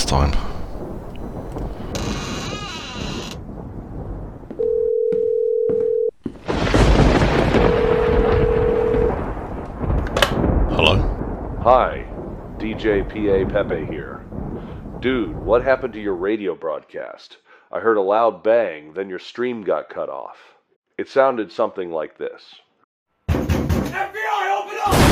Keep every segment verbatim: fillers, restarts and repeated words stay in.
time. Hello? Hi, D J P A Pepe here. Dude, what happened to your radio broadcast? I heard a loud bang, then your stream got cut off. It sounded something like this. F B I, open up!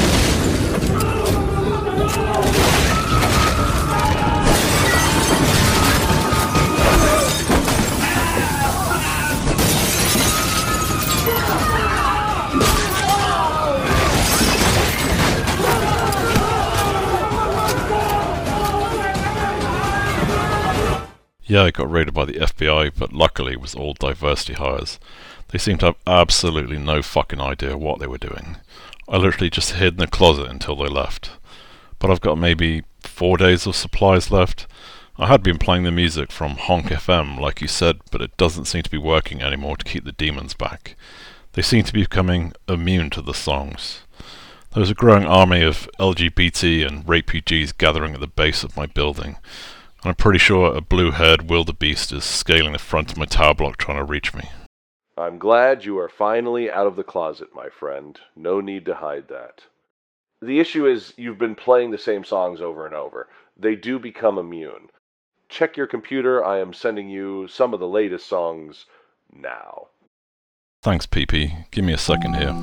Yeah, I got raided by the F B I, but luckily it was all diversity hires. They seemed to have absolutely no fucking idea what they were doing. I literally just hid in the closet until they left. But I've got maybe four days of supplies left. I had been playing the music from Honk F M, like you said, but it doesn't seem to be working anymore to keep the demons back. They seem to be becoming immune to the songs. There was a growing army of L G B T and refugees gathering at the base of my building. And I'm pretty sure a blue-haired wildebeest is scaling the front of my tower block trying to reach me. I'm glad you are finally out of the closet, my friend. No need to hide that. The issue is you've been playing the same songs over and over. They do become immune. Check your computer. I am sending you some of the latest songs now. Thanks, P P. Give me a second here.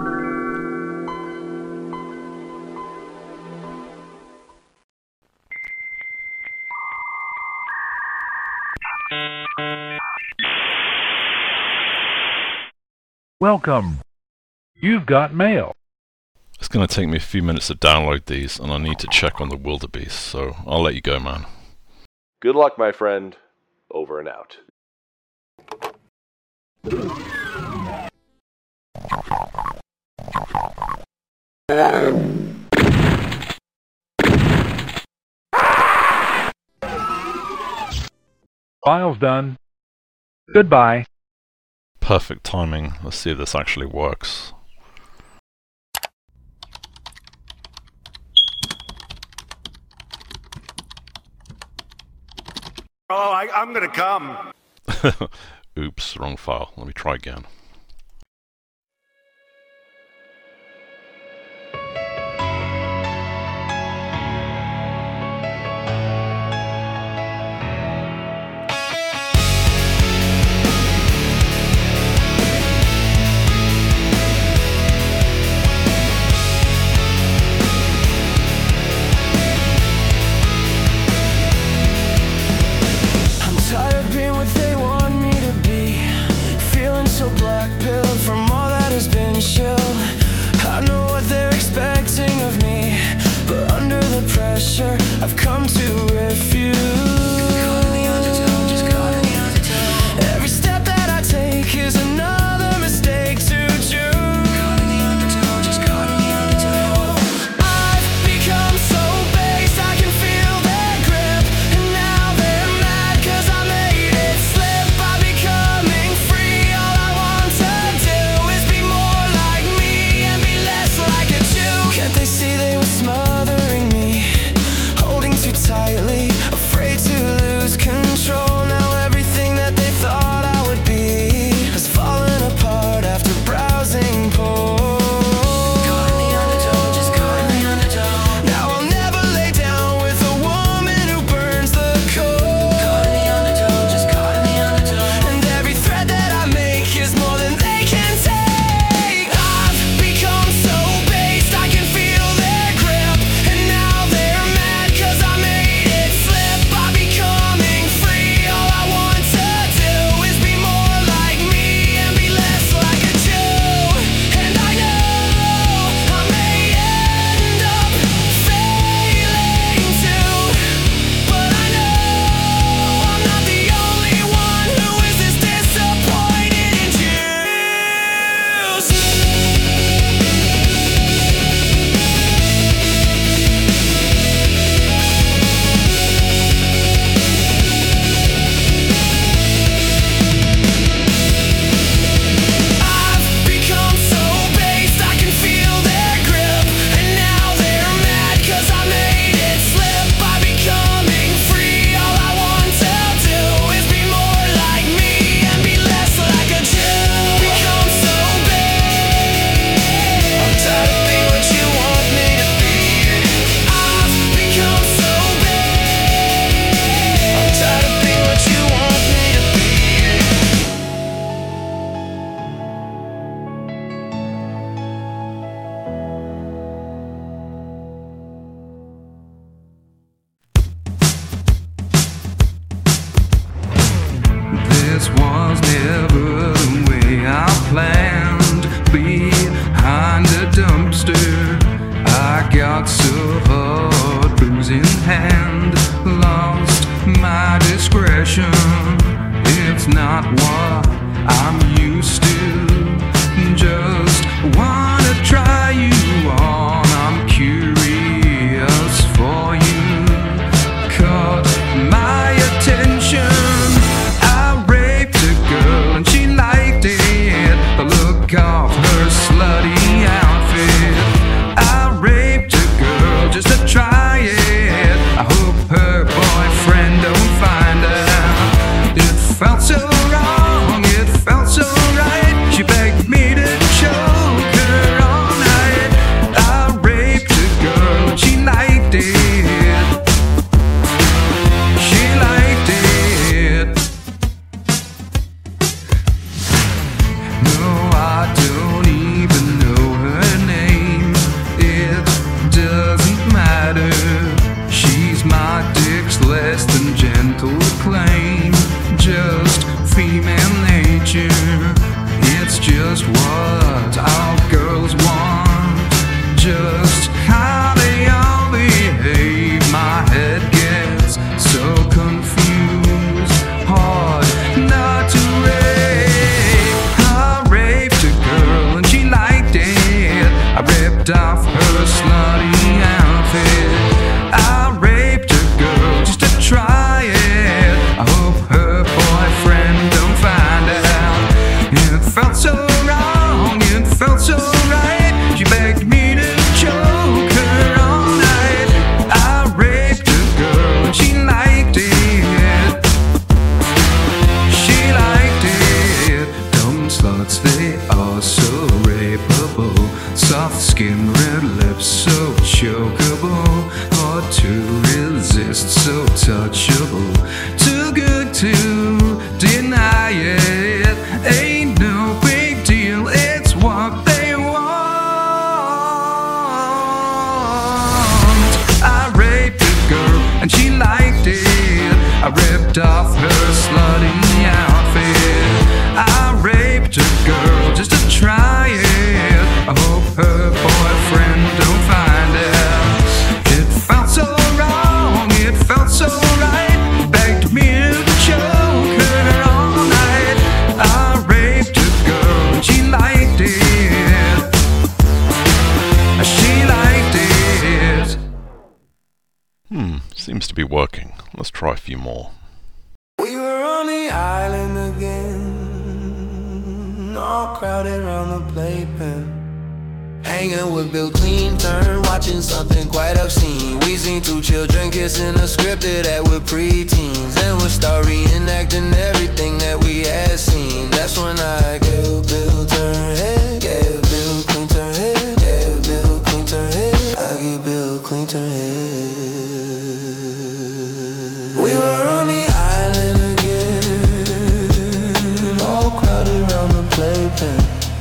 Welcome. You've got mail. It's going to take me a few minutes to download these, and I need to check on the wildebeest, so I'll let you go, man. Good luck, my friend. Over and out. File's done. Goodbye. Perfect timing. Let's see if this actually works. Oh, I, I'm gonna come. Oops, wrong file. Let me try again. I'm tired of being what they want me to be, feeling so black. what I'm used to. Just wanna try you on, I'm curious for you. Caught my attention, I raped a girl and she liked it. The look of her slutty outfit. I raped a girl just to try it. I hope her boyfriend don't find out. It felt so wrong, it felt so right. She begged me to choke her all night. I raped a girl and she liked it. She liked it. No, I don't even know her name. It doesn't matter. She's my dick's less than gentle claim. Just female nature. It's just what all girls want. Just how they all behave. My head gets so confused. Hard not to rape. I raped a girl and she liked it. I ripped off her slutty outfit. I raped a girl just to try it. I hope her boyfriend don't find out. It felt so wrong, it felt so right. She begged me to choke her all night. I raped a girl and she liked it. She liked it. Dumb sluts, they are so rapeable. Soft skin, red lips, so chokeable. Hard to resist, so touchable. Too good to deny it. Ain't no big deal, it's what they want. I raped a girl and she liked it. I ripped off her slutty outfit. I raped a girl just to try it. I hope her boyfriend don't find out. It felt so wrong, it felt so right. Begged me to choke her all night. I raped a girl and she liked it. She liked it. Hmm, seems to be working. Let's try a few more. We were on the island again, all crowded around the playpen, hanging with Bill Clinton, watching something quite obscene. We seen two children kissing a scripted ad with preteens, and we start reenacting everything that we had seen. That's when I gave Bill turn head, gave Bill Clinton head, gave Bill Clinton head, I gave Bill Clinton head. We were on the island again, all crowded around the playpen.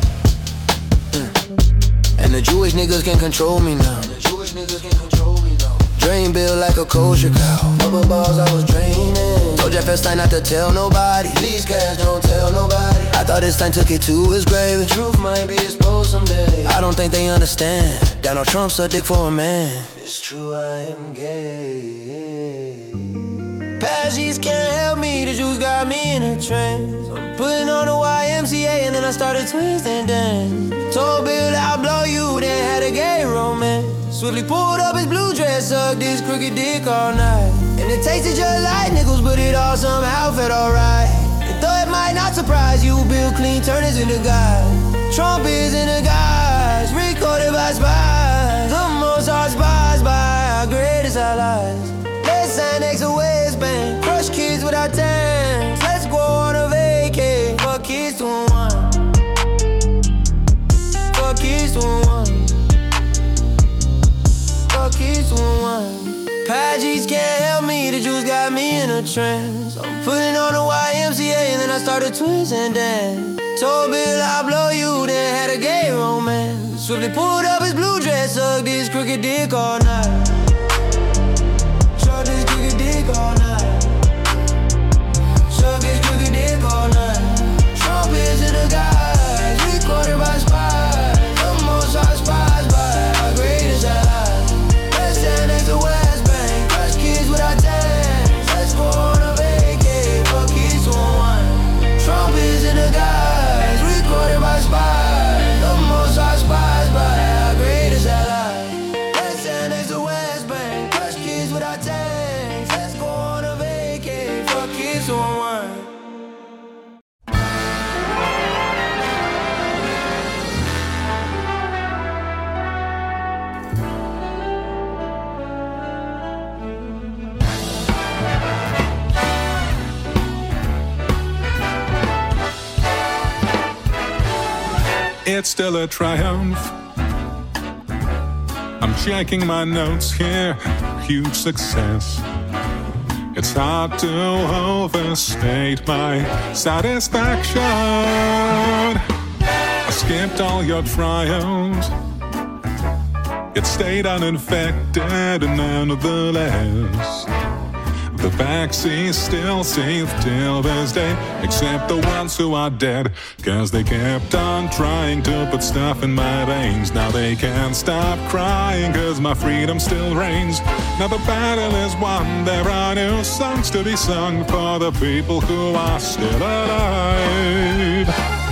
And the Jewish niggas can control me now. The Jewish niggas can control me now. Drain Bill like a kosher cow. Bubble balls I was draining. Told Jeff Epstein not to tell nobody. Please cash, don't tell nobody. I thought Epstein took it to his grave. The truth might be exposed someday. I don't think they understand. Donald Trump's a dick for a man. It's true, I am gay. Pagis can't help me, the Jews got me in a trance. I'm putting on the Y M C A and then I started twisting dance. Told Bill that I'll blow you, then had a gay romance. Swiftly pulled up his blue dress, sucked his crooked dick all night. And it tasted just like nickels, but it all somehow felt alright. And though it might not surprise you, Bill Clinton is in the guys. Trump is in the guys, recorded by spies. The most hard spies by our greatest allies. Let's sign next to West Bank, crush kids without tanks. Let's go on a vacay, fuck kids to one. Fuck kids to one. Fuck kids to one. Pagis can't help me, the Jews got me in a trance. I'm putting on the Y M C A and then I started twisting dance. Told Bill I'll blow you, then had a gay romance. Swiftly pulled up his blue dress, sucked his crooked dick all night. Sucked his crooked dick all night. Sucked his crooked dick all night. Trump is in the guys, recorded by spies. The most hot spies by our greatest allies. Let's stand next to West Bank, crush kids without tanks. Let's go on a vacay, fuck kids to one. Trump is it's still a triumph. I'm checking my notes here, huge success. It's hard to overstate my satisfaction. I skipped all your trials, it stayed uninfected nonetheless. The vaccines still safe till this day, except the ones who are dead, cause they kept on trying to put stuff in my veins. Now they can't stop crying cause my freedom still reigns. Now the battle is won, there are new songs to be sung for the people who are still alive.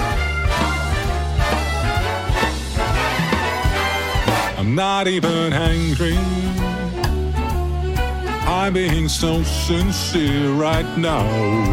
I'm not even angry, I'm being so sincere right now.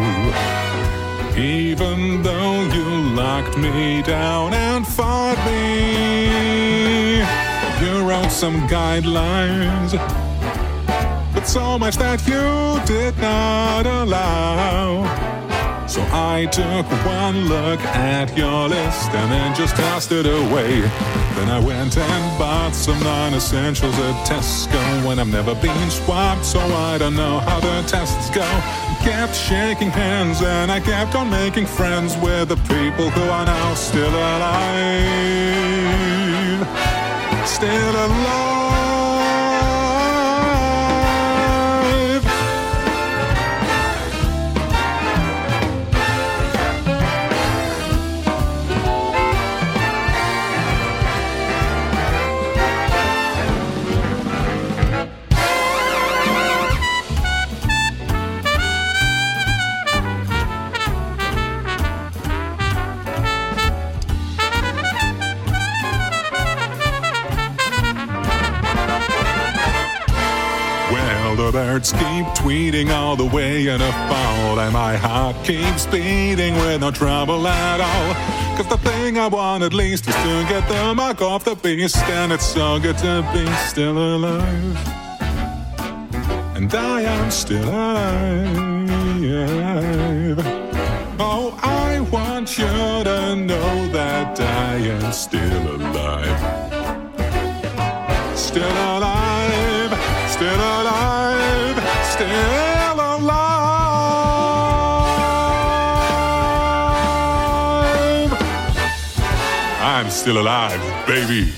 Even though you locked me down and fought me, you wrote some guidelines, but so much that you did not allow. So I took one look at your list and then just tossed it away. Then I went and bought some non-essentials at Tesco, when I've never been swapped, so I don't know how the tests go. Kept shaking hands and I kept on making friends with the people who are now still alive. Still alive. The birds keep tweeting all the way in a fall, and my heart keeps beating with no trouble at all. Cause the thing I want at least is to get the mark off the beast, and it's so good to be still alive. And I am still alive. Oh, I want you to know that I am still alive. Still alive. Still alive, still alive. I'm still alive, baby.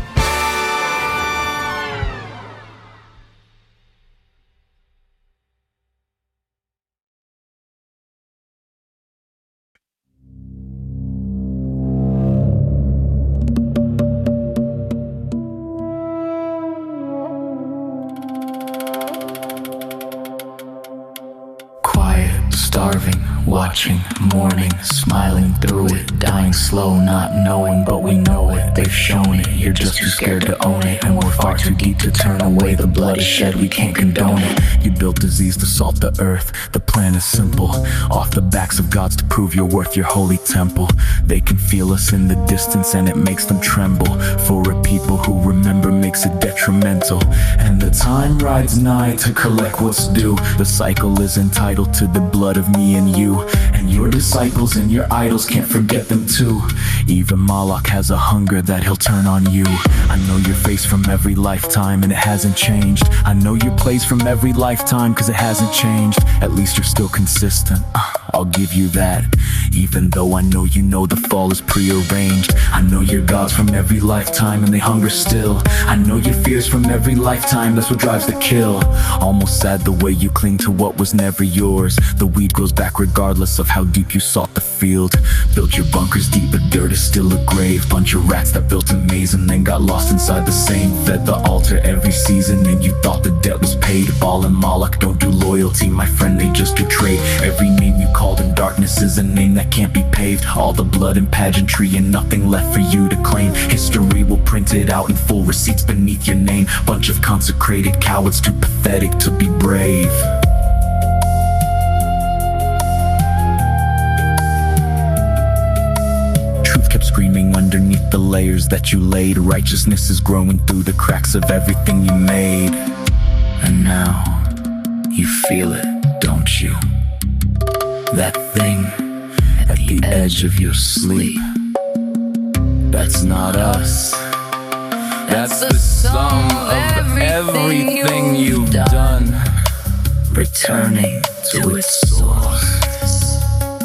Starving, watching, mourning, smiling through it, dying slow, not knowing, but we know it. They've shown it, you're just too scared to own it, and we're far too deep to turn away. The blood is shed, we can't condone it. You built disease to salt the earth, the plan is simple. Off the backs of gods to prove your worth, your holy temple. They can feel us in the distance and it makes them tremble. For a people who remember makes it detrimental. And the time rides nigh to collect what's due. The cycle is entitled to the blood of me and you. And your disciples and your idols can't forget them too. Even Moloch has a hunger that he'll turn on you. I know your face from every lifetime and it hasn't changed. I know your plays from every lifetime cause it hasn't changed. At least you're still consistent, uh, I'll give you that. Even though I know you know the fall is prearranged. I know your gods from every lifetime and they hunger still. I know your fears from every lifetime, that's what drives the kill. Almost sad the way you cling to what was never yours. The weed grows back regardless of how deep you sought the field. Built your bunkers deep but dirt is still a grave. Bunch of rats that built a maze and then got lost inside the same. Fed the altar every season and you thought the debt was paid. Baal and Moloch don't do loyalty, my friend, they just do trade. Every name you called in darkness is a name that can't be paved. All the blood and pageantry and nothing left for you to claim. History will print it out in full, receipts beneath your name. Bunch of consecrated cowards too pathetic to be brave. Truth kept screaming underneath the layers that you laid. Righteousness is growing through the cracks of everything you made. And now, you feel it, don't you? That thing at the edge of your sleep. That's not us. That's the sum of everything you've done, returning to its source.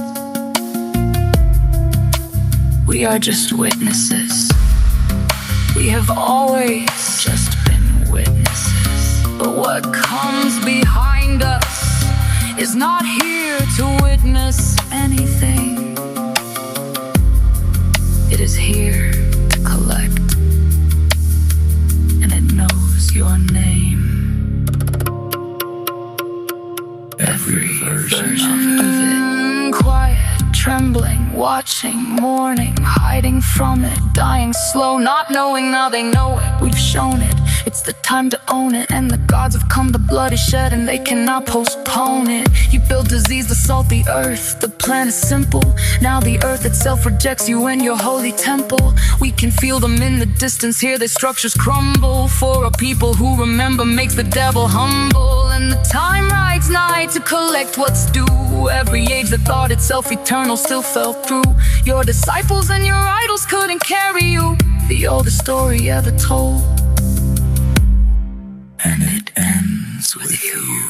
We are just witnesses. We have always just been witnesses. But what comes behind us is not here to witness anything. It is here to collect, and it knows your name. Every version of it. Quiet, trembling, watching, mourning, hiding from it, dying slow, not knowing now they know it. We've shown it. It's the time to own it, and the gods have come to bloody shed, and they cannot postpone it. You build disease to salt the earth. The plan is simple. Now the earth itself rejects you and your holy temple. We can feel them in the distance, hear their structures crumble. For a people who remember makes the devil humble. And the time rides nigh to collect what's due. Every age that thought itself eternal still fell through. Your disciples and your idols couldn't carry you. The oldest story ever told, and it ends with you.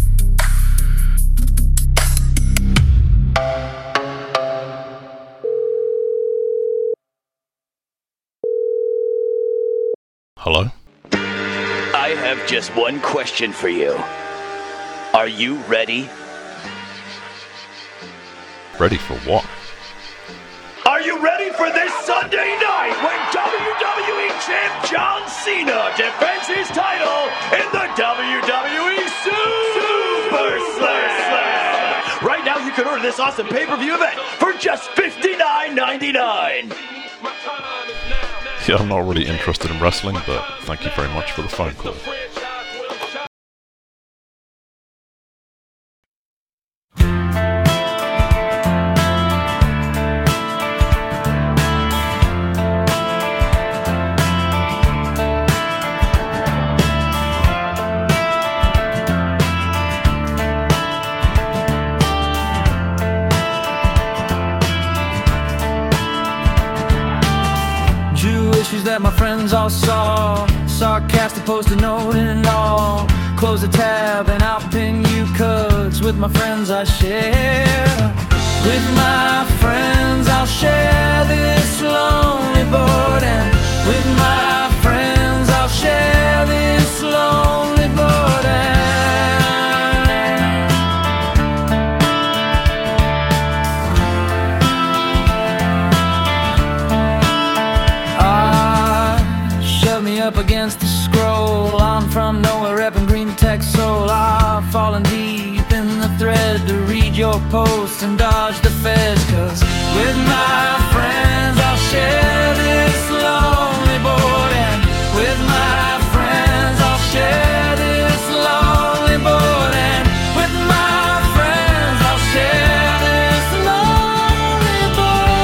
Hello? I have just one question for you. Are you ready? Ready for what? Are you ready for this Sunday night when W W E Champ John Cena defends his title in the W W E Super Slam? Right now you can order this awesome pay-per-view event for just fifty-nine ninety-nine. Yeah, I'm not really interested in wrestling, but thank you very much for the phone call. That my friends all saw, sarcastic post-it note and all. Close the tab and I'll pin you cuts. With my friends I share. With my friends I'll share this lonely board. And with my friends I'll share this lonely board. And up against the scroll. I'm from nowhere, repping green tech soul. I've fallen deep in the thread to read your post and dodge the feds. Cause with my friends I'll share this lonely board. And with my friends I'll share this lonely board. And with my friends I'll share this lonely board.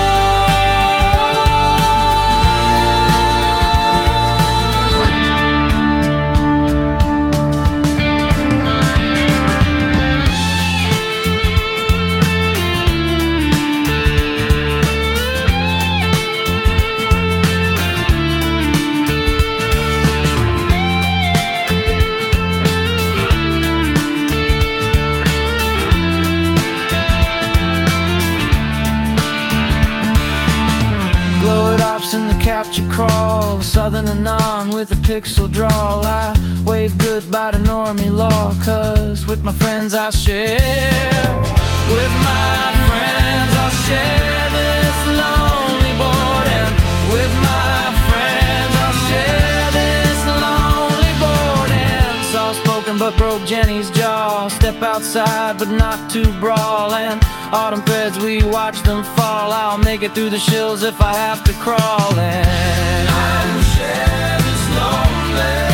In the capture crawl, southern anon with a pixel drawl. I wave goodbye to normie law, cause with my friends I'll share. With my friends I'll share this lonely board. And with my friends I'll share this lonely board. And soft-spoken but broke Jenny's jaw. Step outside but not to brawl. And autumn threads, we watch them fall. I'll make it through the shills if I have to crawl. And I'll share this lonely.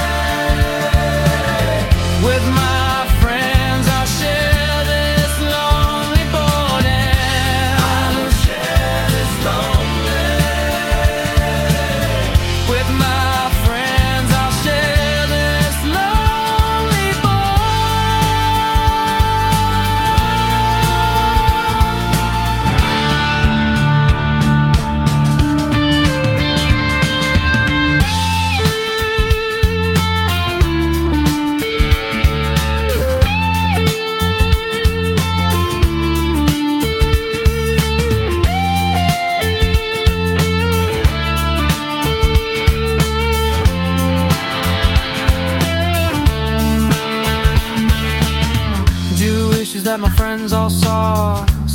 With my friends I'll share this lonely board. And I'll share this lonely. With my friends I'll share this lonely board.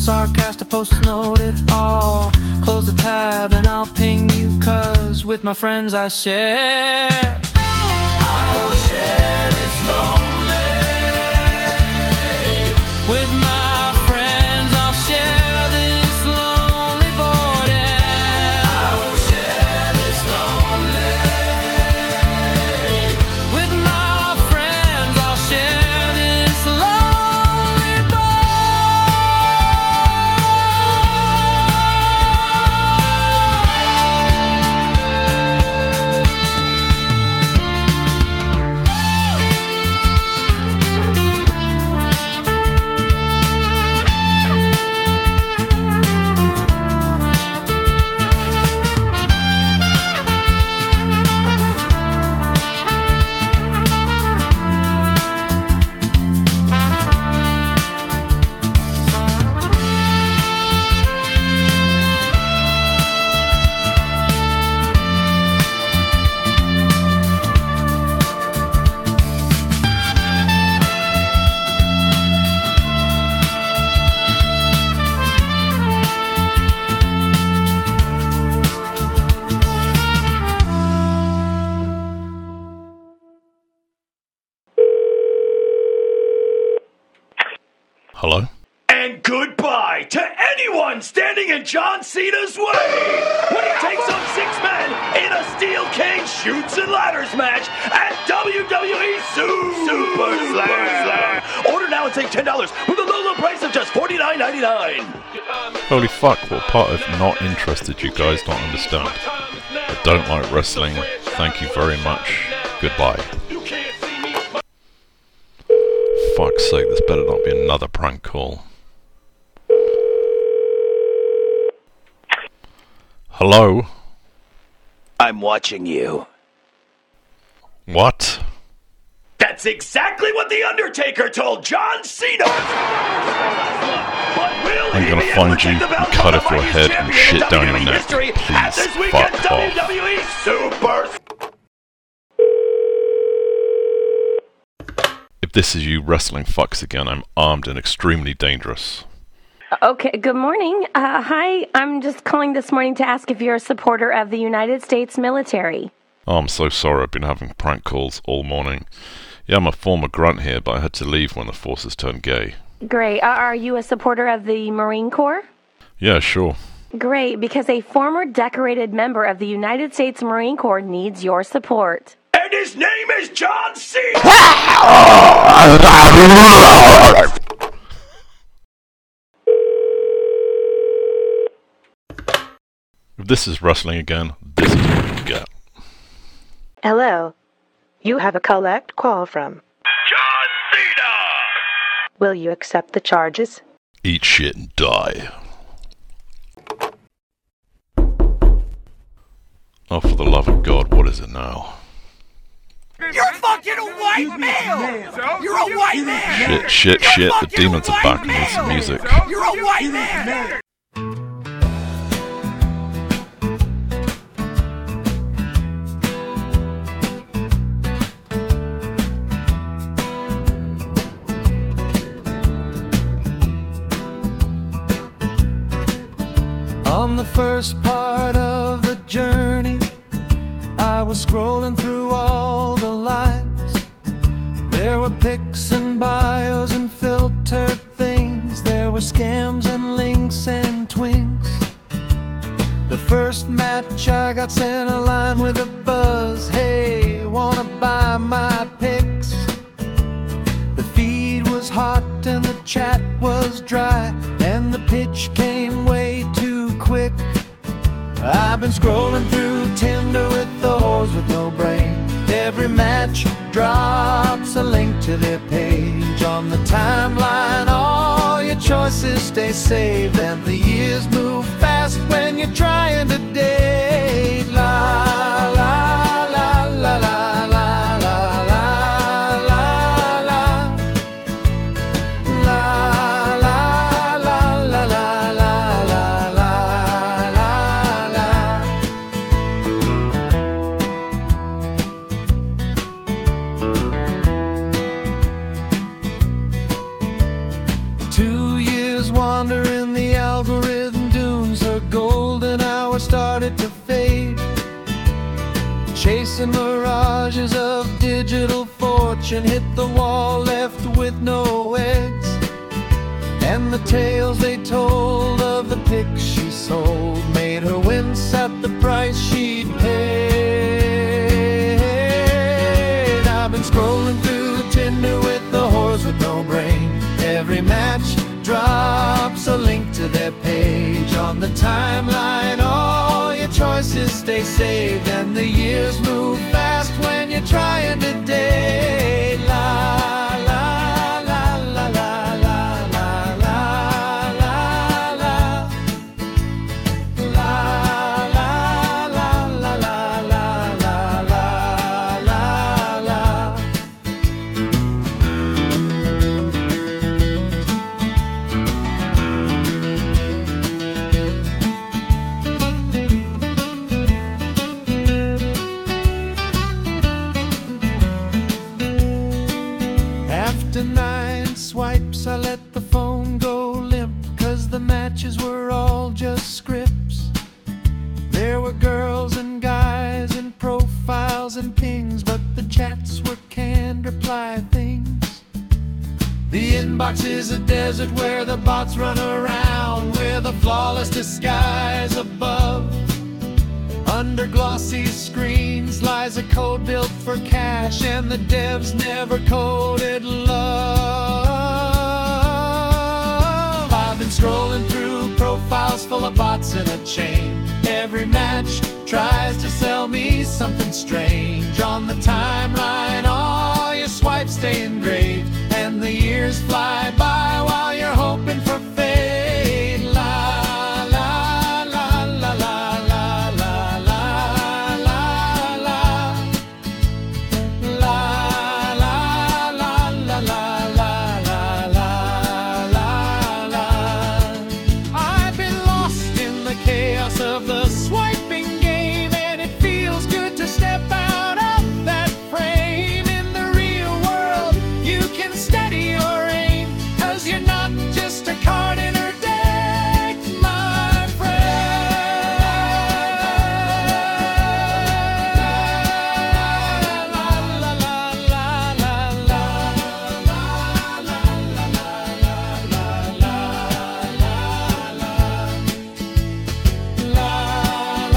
sarcastic posts note it all. Close the tab and I'll ping you, cause with my friends I share. I will share this lonely. With my friends I'll share this lonely void. I will share this lonely. With my friends I'll share this lonely Hello? And goodbye to anyone standing in John Cena's way when he takes on six men in a steel cage shoots and ladders match at W W E Super Slam. Order now and save ten dollars with a low, low price of just forty-nine ninety-nine. Holy fuck, what part of not interested you guys don't understand? I don't like wrestling. Thank you very much. Goodbye. Fuck's sake, this better not be another prank call. Hello? I'm watching you. What? That's exactly what The Undertaker told John Cena. But will I'm he gonna be able find to you take the and belt cut from off your the head mightiest and champion shit in down your W W E neck. history at Please this weekend's fuck W off. W E Super. If this is you wrestling fucks again, I'm armed and extremely dangerous. Okay, good morning. Uh, hi, I'm just calling this morning to ask if you're a supporter of the United States military. Oh, I'm so sorry, I've been having prank calls all morning. Yeah, I'm a former grunt here, but I had to leave when the forces turned gay. Great. Uh, are you a supporter of the Marine Corps? Yeah, sure. Great, because a former decorated member of the United States Marine Corps needs your support. And his name is John Cena. If this is wrestling again, this is what you get. Hello. You have a collect call from John Cena. Will you accept the charges? Eat shit and die. Oh, for the love of God, what is it now? You're fucking a white male. You're a white man. Shit, shit, shit, the demons are back and need some music. You're a white man. On the first part of the journey, I was scrolling through all the lines. There were pics and bios and filtered things. There were scams and links and twins. The first match I got sent a line with a buzz. Hey, wanna buy my pics? The feed was hot and the chat was dry, and the pitch came way too quick. I've been scrolling through Tinder with the whores with no brain. Every match drops a link to their page on the timeline. All your choices stay saved, and the years move fast when you're trying to date. La la la la la la la la la la la la la la la la la. Two years wandering the started to fade, chasing mirages of digital fortune, hit the wall left with no eggs. And the tales they told of the pics she sold made her wince at the price she'd paid. I've been scrolling through Tinder with the whores with no brain. Every match drops a link to their page on the timeline. All your choices stay saved, and the years move fast when you're trying to date. La la la la la la la la la la la la la la la la la la. After nine swipes, I let the phone go limp, 'cause the matches were all just scripts. There were girls and guys and profiles and pings, but the chats were canned reply things. The inbox is a desert where the bots run around, with a flawless disguise above. Under glossy screens lies a code built for cash, and the devs never coded love. I've been scrolling through profiles full of bots in a chain. Every match tries to sell me something strange. On the timeline, all your swipes stay engraved, and the years fly by while you're hoping for fate. La la la la la la la la la la la la la la la la la la la. I've been lost in the chaos of the swiping game, and it feels good to step out of that frame. In the real world, you can steady your aim, 'cause you're not just a card in her deck, my friend. La la la la la la la la la la la la la.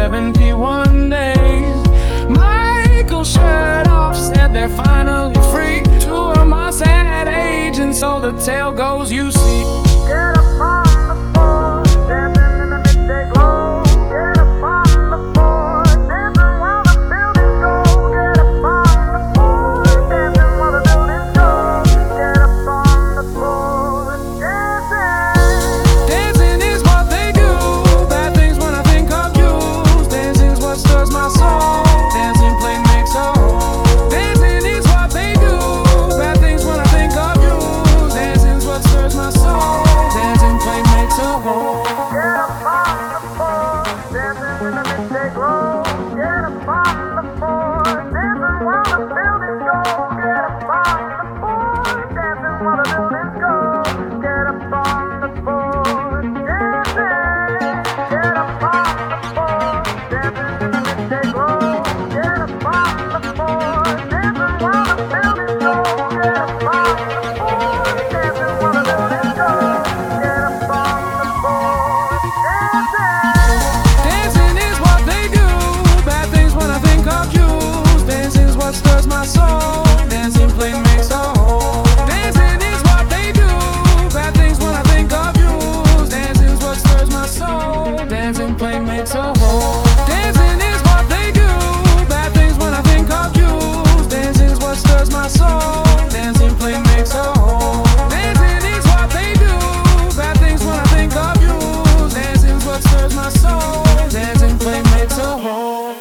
seventy-one days. Michael Chertoff said they're finally free. Two of my sad age, and so the tale goes, you see. Get up on the floor, dancing in the midday glow. Get up on the floor, dancing while the buildings go. Get up on the floor, dancing while the buildings go. Get up on the floor, dancing. Dancing is what they do. Bad things when I think of you. Dancing's what stirs my soul. Dancing plain makes a hole. Dancing is what they do. Bad things when I think of you. Dancing's what stirs my soul. Dancing plain makes a hole. Get up on the floor, dancing in the midday glow. Get up on the floor, dancing while the buildings go. Get up on the floor, dancing while the buildings go. Get up on the floor, dancing. Get up on the floor, dancing in the midday glow. Get up on the floor, dancing while the buildings go. Get up on the floor, dancing while the buildings go. Get up on the floor, dancing. Dancing is what they do. Bad things when I think of you. Dancing's what stirs my soul. Dancing plain makes a hole. Dancing is what they do. Bad things when I think of you. Dancing's what stirs my soul. Dancing plain makes a hole. Dancing is what they do. Bad things when I think of you. Dancing's what stirs my soul. Dancing plain makes a hole. Dancing is what they do. Bad things when I think of you. Dancing's what stirs my soul. Dancing plain makes a hole.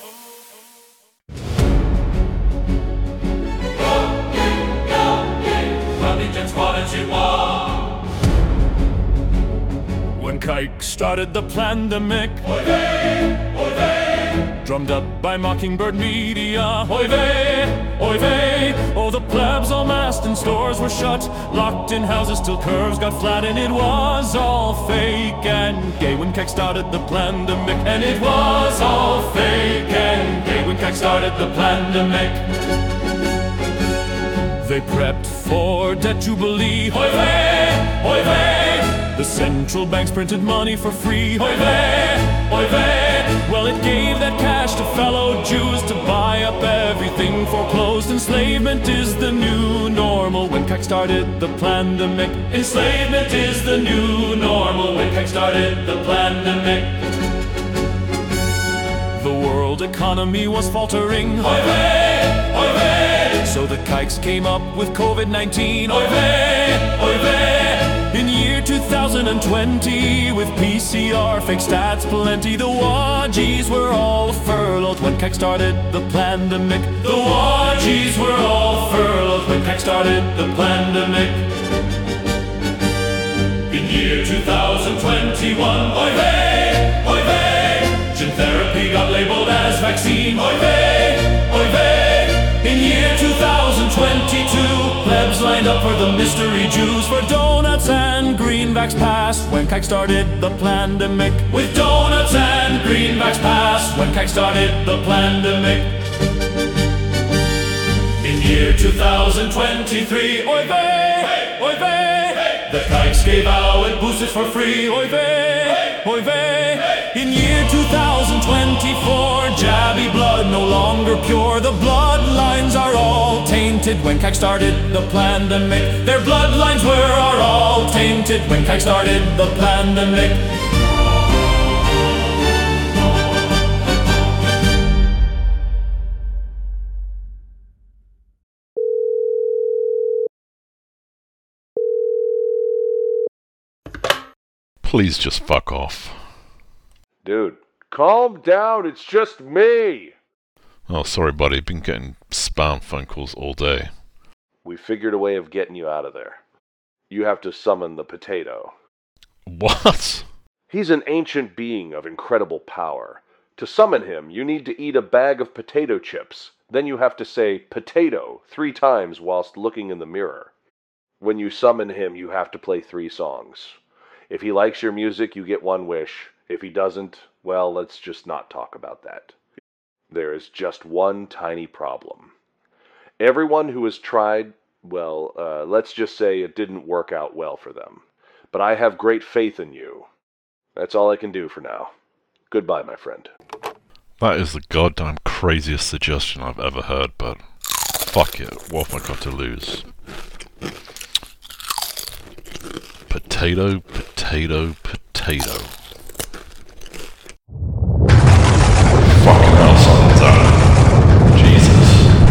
When Kike started the pandemic, oy vey, oy vey, drummed up by Mockingbird Media, oy vey, oy vey. Oh, the plebs all masked and stores were shut, locked in houses till curves got flat, and it was all fake and gay when Kike started the pandemic, and it was all fake and gay when Kike started the pandemic. They prepped for debt jubilee, oy vey, oy vey. The central banks printed money for free, oy vey, oy vey. Well, it gave that cash to fellow Jews to buy up everything foreclosed. Enslavement is the new normal when Kike started the pandemic. Enslavement is the new normal when Kike started the pandemic. The world economy was faltering, oy vey, oy vey. So the Kikes came up with COVID nineteen, oy vey, oy vey. In year two thousand twenty, with P C R, fake stats plenty, the Wadgies were all furloughed when Kike started the pandemic. The Wadgies were all furloughed when Kike started the pandemic. In year two thousand twenty-one, oy vey, oy vey. Gene therapy got labeled as vaccine, oy vey, oy vey. In year two thousand twenty-two, plebs lined up for the mystery Jews for donuts and greenbacks passed when Kike started the pandemic. With donuts and greenbacks passed when Kike started the pandemic. In year two thousand twenty-three, oy vey, oy vey. The Kikes gave out boosters for free, oy vey, oy vey. In year two thousand twenty-four, jabby blood no longer pure. The bloodlines are all tainted when Kike started the pandemic. Their bloodlines were are all tainted when Kike started the pandemic. Please just fuck off. Dude, calm down, it's just me! Oh, sorry buddy, been getting spam phone calls all day. We figured a way of getting you out of there. You have to summon the potato. What? He's an ancient being of incredible power. To summon him, you need to eat a bag of potato chips. Then you have to say, potato, three times whilst looking in the mirror. When you summon him, you have to play three songs. If he likes your music, you get one wish. If he doesn't, well, let's just not talk about that. There is just one tiny problem. Everyone who has tried, well, uh, let's just say it didn't work out well for them. But I have great faith in you. That's all I can do for now. Goodbye, my friend. That is the goddamn craziest suggestion I've ever heard, but fuck it, what have I got to lose? Potato, potato, potato. Fucking hell, someone's that. Jesus.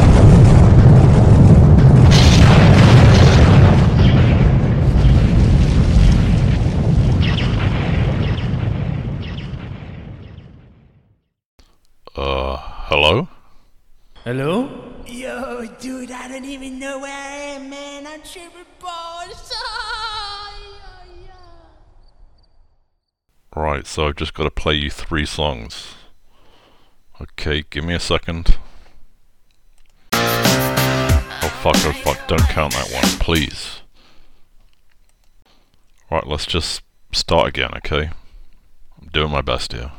Uh, hello? Hello? Yo, dude, I don't even know where I am, man. I'm tripping balls. Right, so I've just got to play you three songs. Okay, give me a second. Oh fuck, oh fuck, don't count that one, please. Right, let's just start again, okay? I'm doing my best here.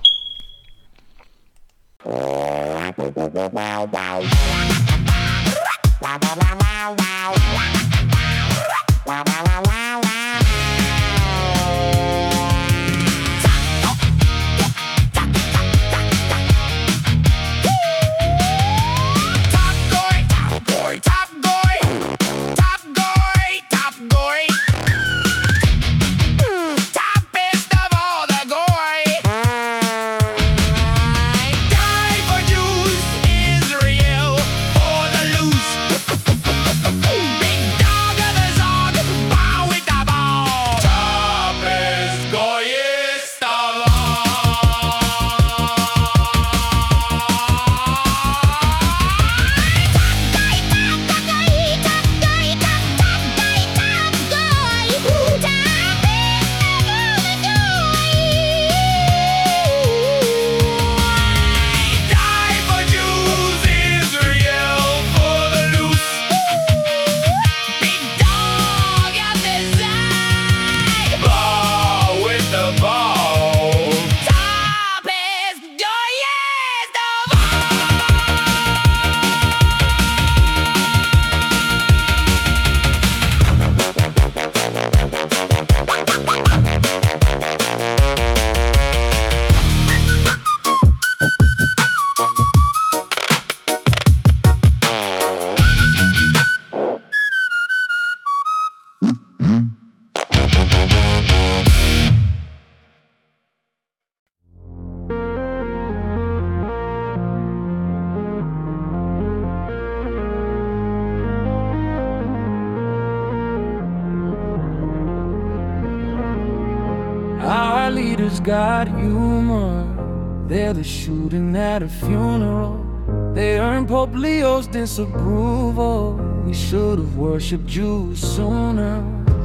Our leaders got humor. They're the shooting at a funeral. They earned Pope Leo's disapproval. We should have worshipped Jews sooner.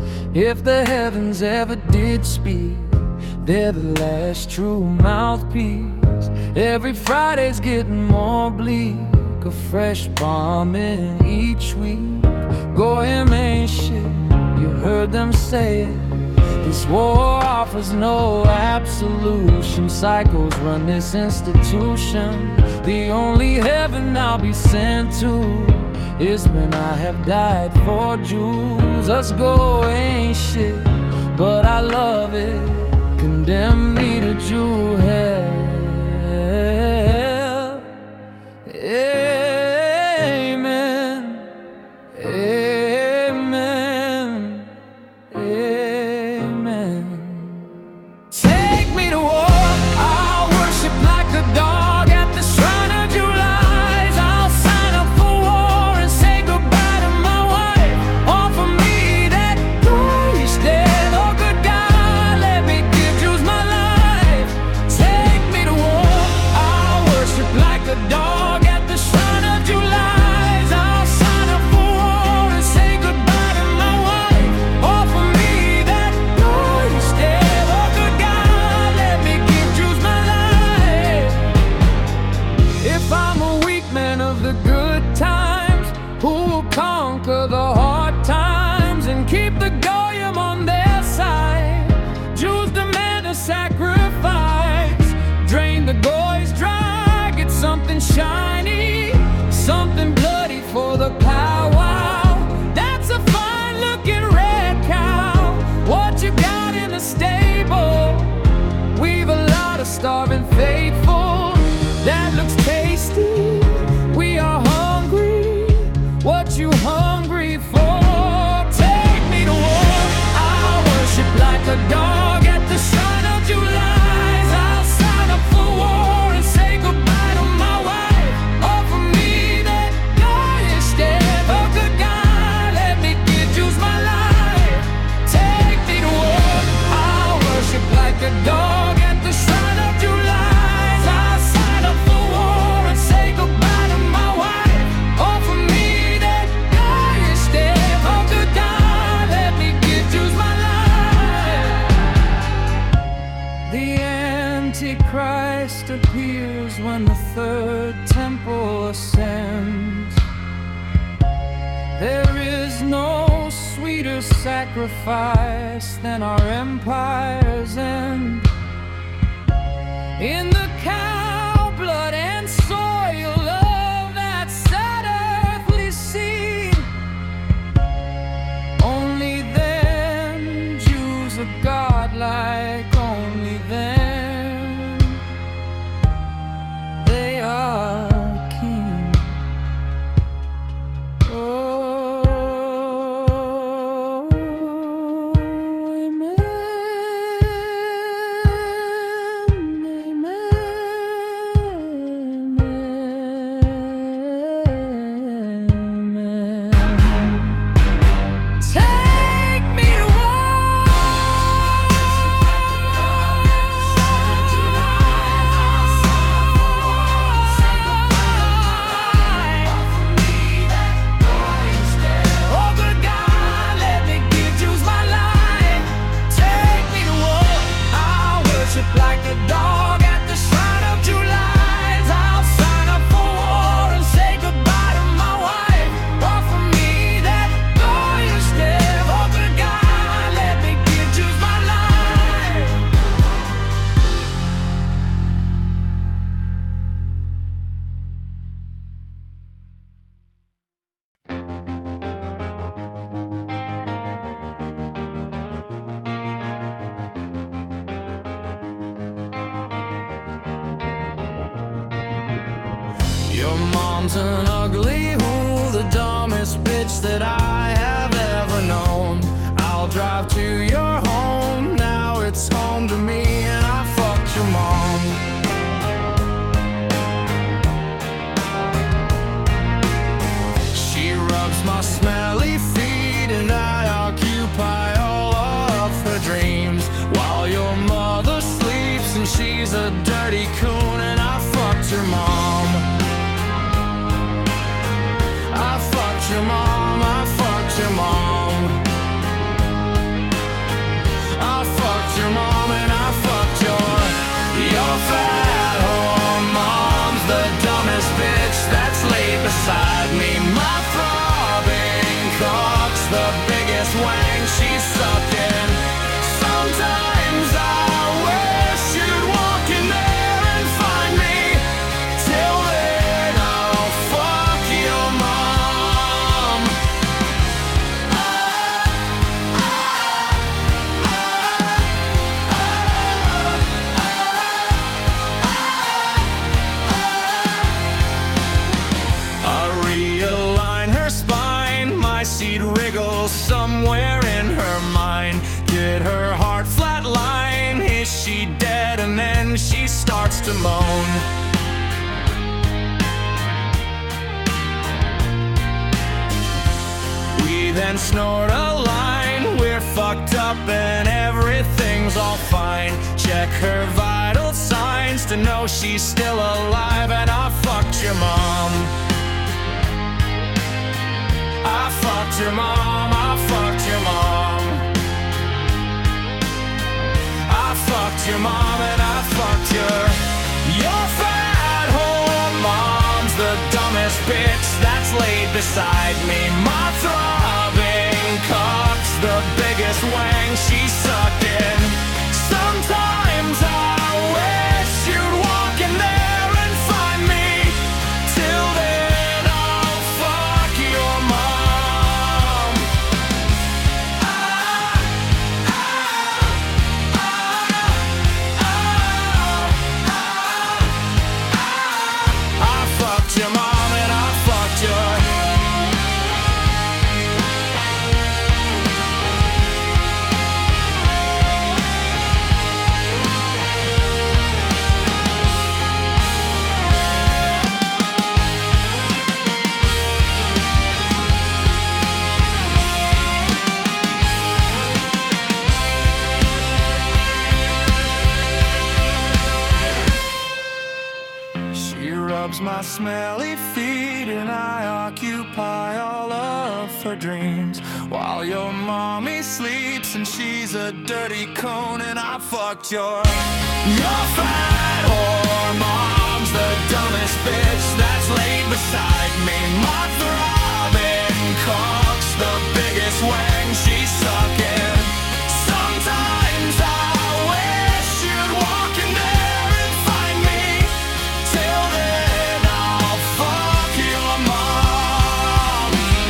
If the heavens ever did speak, they're the last true mouthpiece. Every Friday's getting more bleak, a fresh bombing each week. Goyim ain't shit, you heard them say it. This war offers no absolution. Psychos run this institution. The only heaven I'll be sent to is when I have died for Jews. Us go ain't shit, but I love it. Condemn me to Jew hell. Amen. Amen. Amen. Take me to war. I'll worship like a dog at the shrine of July's. I'll sign up for war and say goodbye to my wife. Offer me that grace death. Oh good God, let me give Jews my life. Take me to war. I'll worship like a dog at the shrine of July's. I'll sign up for war and say goodbye to my wife. Offer me that grace death. Oh good God, let me give Jews my life. If I'm a weak man of the good times, who will conquer the hard times and keep the Goyim on their side? Jews demand a sacrifice. Drain the goys dry, get something shiny, something bloody for the powwow. That's a fine looking red cow. What you got in the stable? We've a lot of starving faces. The Antichrist appears when the third temple ascends. There is no sweeter sacrifice than our empire's end. In the cow blood and soil of that sad earthly scene, only then Jews are godlike, only then they are king. Oh, amen, amen, amen. Take me to oh, good God, let me give Jews my life. Take me to war. I'll worship like a dog at the shrine of July. I'll sign up for war and say goodbye to my wife. Offer me that glorious death. Oh, good God, let me give Jews my life. Your mom's an ugly who, the dumbest bitch that I have ever known. I'll drive to your home, now it's home to me, and I fucked your mom. She rubs my smelly feet, and I occupy all of her dreams, while your mother sleeps, and she's a dirty coon, and I fucked your mom. I fucked your mom, I fucked your mom. I fucked your mom and I fucked your Your fat whore mom's the dumbest bitch that's laid beside me. My throbbing cock's the biggest wang she's sucked in. Sometimes I wish you'd walk in there and find me. Till then I'll fuck your mom. I realign her spine, my seed wriggles somewhere in her mind. Did her heart flatline? Is she dead? And then she starts to moan. We then snort a line. We're fucked up and everything's all fine. Check her vital signs to know she's still alive. And I fucked your mom. I fucked your mom. I fucked your mom. I fucked your mom and I fucked your Your fat whore mom's the dumbest bitch that's laid beside me. My throbbing cock's the biggest wang she's sucked in. Sometimes I wish you'd walk in there and find me. Till then I'll fuck your mom. I fucked your mom and I fucked your She rubs my smelly feet and I occupy all of her dreams, while your mommy sleeps and she's a dirty cone, and I fucked your your fat whore mom's the dumbest bitch that's laid beside me. My throbbing cock's the biggest wang she's sucking. Sometimes I wish you'd walk in there and find me. Till then I'll fuck your mom.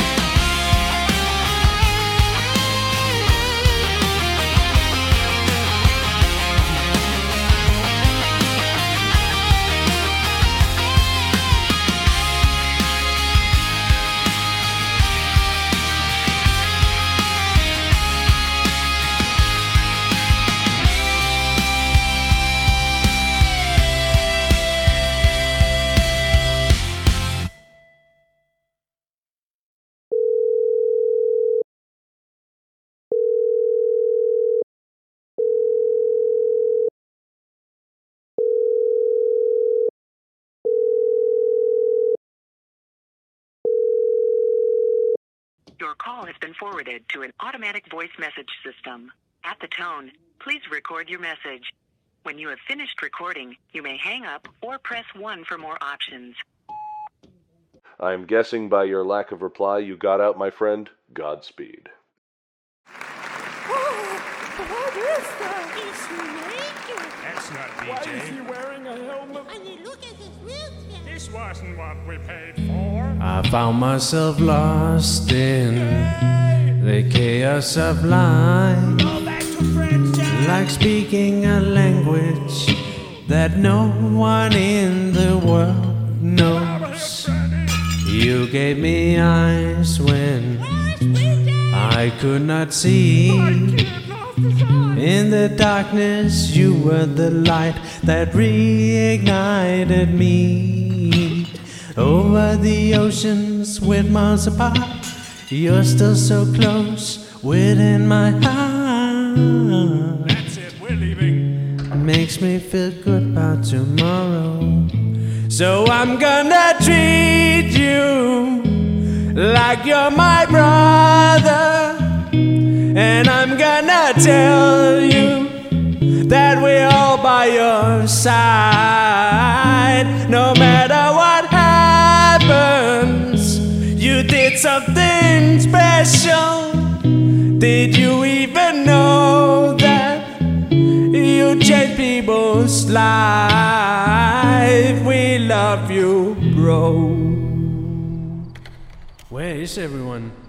Your call has been forwarded to an automatic voice message system. At the tone, please record your message. When you have finished recording, you may hang up or press one for more options. I am guessing by your lack of reply you got out, my friend. Godspeed. What is that? It's naked. That's not B J. Why is he wearing a helmet? I mean, look at his wheelchair. This wasn't what we paid for. I found myself lost in the chaos of life, like speaking a language that no one in the world knows. You gave me eyes when I could not see. In the darkness, you were the light that reignited me. Over the oceans, with miles apart, you're still so close within my heart. That's it, we're leaving. Makes me feel good about tomorrow. So I'm gonna treat you like you're my brother, and I'm gonna tell you that we're all by your side. No matter what happens, you did something special. Did you even know that you changed people's life? We love you, bro. Where is everyone?